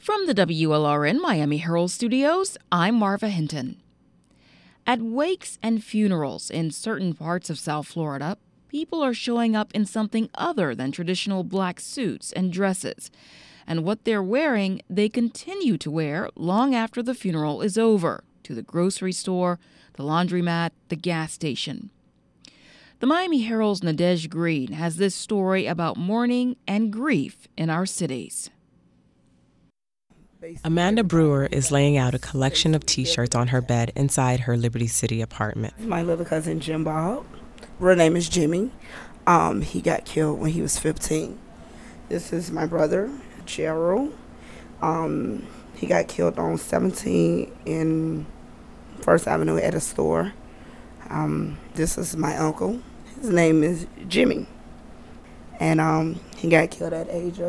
From the WLRN Miami Herald Studios, I'm Marva Hinton. At wakes and funerals in certain parts of South Florida, people are showing up in something other than traditional black suits and dresses. And what they're wearing, they continue to wear long after the funeral is over, to the grocery store, the laundromat, the gas station. The Miami Herald's Nadege Green has this story about mourning and grief in our cities. Amanda Brewer is laying out a collection of T-shirts on her bed inside her Liberty City apartment. My little cousin Jim Bob, real name is Jimmy. He got killed when he was 15. This is my brother, Gerald. He got killed on 17 in First Avenue at a store. This is my uncle. His name is Jimmy. And he got killed at age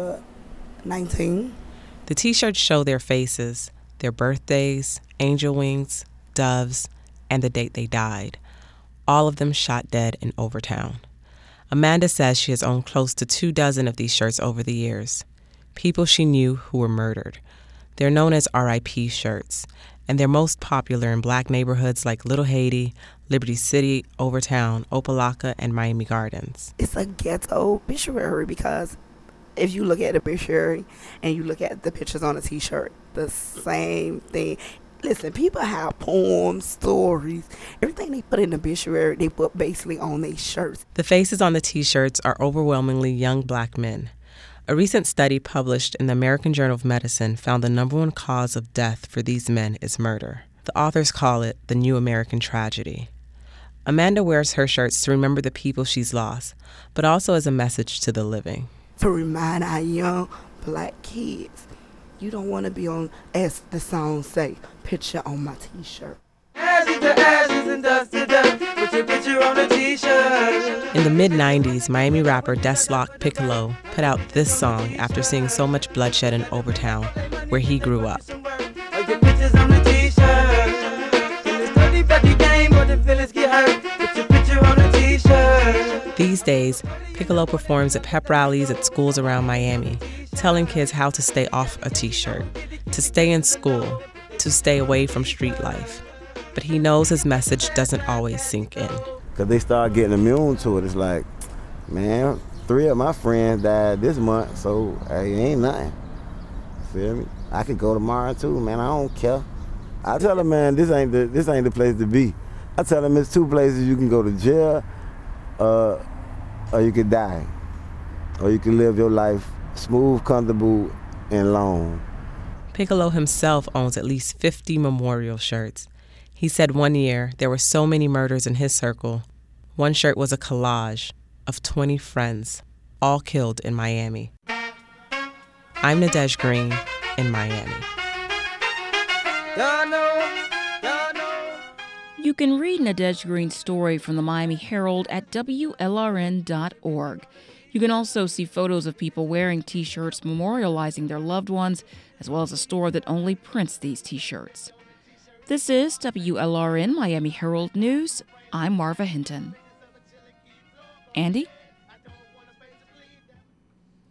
19. The T-shirts show their faces, their birthdays, angel wings, doves, and the date they died. All of them shot dead in Overtown. Amanda says she has owned close to 24 of these shirts over the years. People she knew who were murdered. They're known as RIP shirts, and they're most popular in black neighborhoods like Little Haiti, Liberty City, Overtown, Opa-locka, and Miami Gardens. It's a ghetto obituary because if you look at the obituary and you look at the pictures on the T-shirt, the same thing. Listen, people have poems, stories, everything they put in the obituary, they put basically on their shirts. The faces on the T-shirts are overwhelmingly young black men. A recent study published in the American Journal of Medicine found the number one cause of death for these men is murder. The authors call it the new American tragedy. Amanda wears her shirts to remember the people she's lost, but also as a message to the living. To remind our young black kids, you don't want to be on, as the song say, picture on my T-shirt. Ashes to ashes and dust to dust, put your picture on a T-shirt. In the mid-90s, Miami rapper Deslock Piccolo put out this song after seeing so much bloodshed in Overtown, where he grew up. Put your pictures on a T-shirt. In this dirty, dirty game where the villains get hurt, put your picture on a T-shirt. These days, Piccolo performs at pep rallies at schools around Miami, telling kids how to stay off a T-shirt, to stay in school, to stay away from street life. But he knows his message doesn't always sink in. Because they start getting immune to it. It's like, man, 3 of my friends died this month, so hey, ain't nothing. Feel me? I could go tomorrow too, man. I don't care. I tell them, man, this ain't the place to be. I tell them it's 2 places you can go to jail, or you could die, or you can live your life smooth, comfortable, and long. Piccolo himself owns at least 50 memorial shirts. He said one year there were so many murders in his circle. One shirt was a collage of 20 friends, all killed in Miami. I'm Nadege Green in Miami. You can read Nadege Green's story from the Miami Herald at WLRN.org. You can also see photos of people wearing T-shirts memorializing their loved ones, as well as a store that only prints these T-shirts. This is WLRN Miami Herald News. I'm Marva Hinton. Andy?